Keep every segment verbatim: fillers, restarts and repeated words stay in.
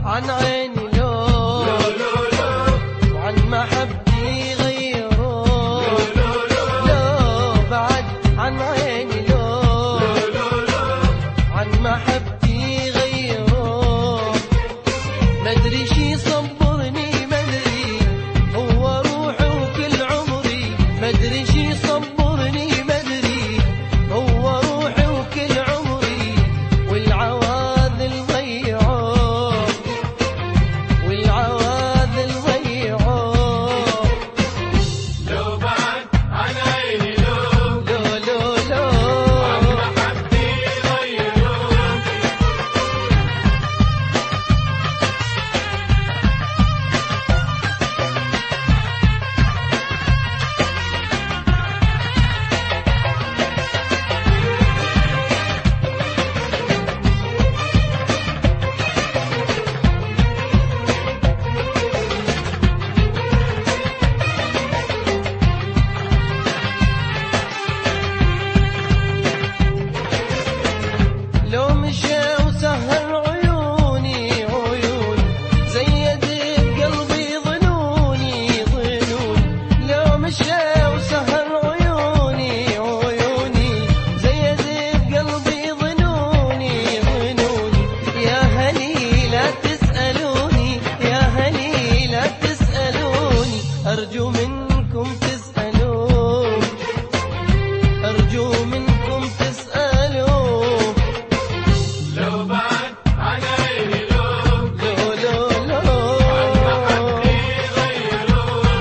عن عيني لو وعن محبتي غيره، لو بعد عن عيني لو عن محبتي غيره، مدري شي صبرني مدري هو روحي وكل عمري، مدري شي صبرني مدري هو روحي وكل عمري، والعواذل ضيعوه والعواذل ضيعوه، لو بعد عن عيني لو لو لو لو عن محبتي غيروه، لو مشى وسهر عيوني عيوني زيد بقلبي ظنوني ظنوني، لو مشى وسهر عيوني عيوني زيد بقلبي ظنوني ظنوني، يا هلي لا تسألوني يا هلي لا تسألوني، أرجو منكم تسألون أرجو منكم تسألون، لو بعد عن عيني لو لو لو لو عن محبتي غيروه،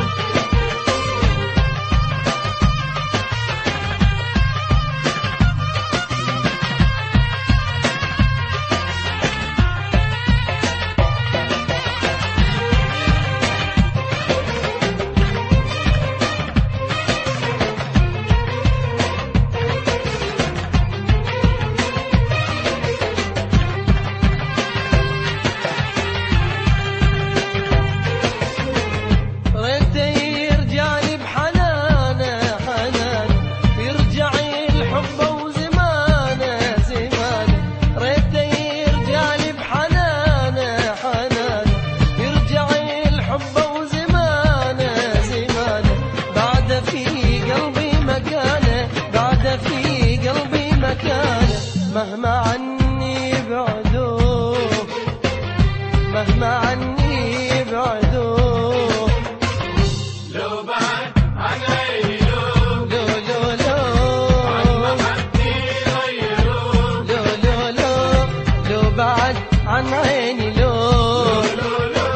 ريته يرجع لي بحنانه حنانه يرجع الحب وزمانه زمانه، ريته يرجع لي بحنانه حنانه يرجع الحب وزمانه زمانه، بعد في قلبي مكانه بعد في قلبي مكانه، مهما عني بعدوه مهما عني بعدوه، لو بعد عن عيني لو لو لو لو عن محبتي غيروه، لو لو لو لو بعد عن عيني لو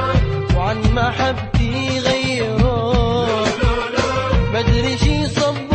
وعن محبتي غيره، مدري شي صب